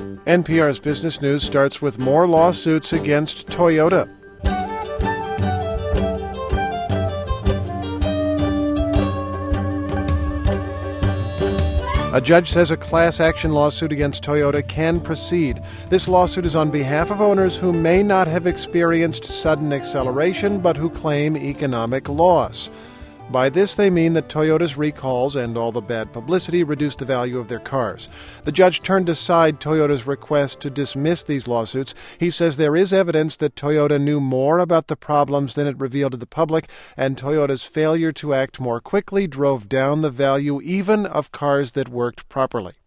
NPR's Business News starts with more lawsuits against Toyota. A judge says a class action lawsuit against Toyota can proceed. This lawsuit is on behalf of owners who may not have experienced sudden acceleration, but who claim economic loss. By this, they mean that Toyota's recalls and all the bad publicity reduced the value of their cars. The judge turned aside Toyota's request to dismiss these lawsuits. He says there is evidence that Toyota knew more about the problems than it revealed to the public, and Toyota's failure to act more quickly drove down the value even of cars that worked properly.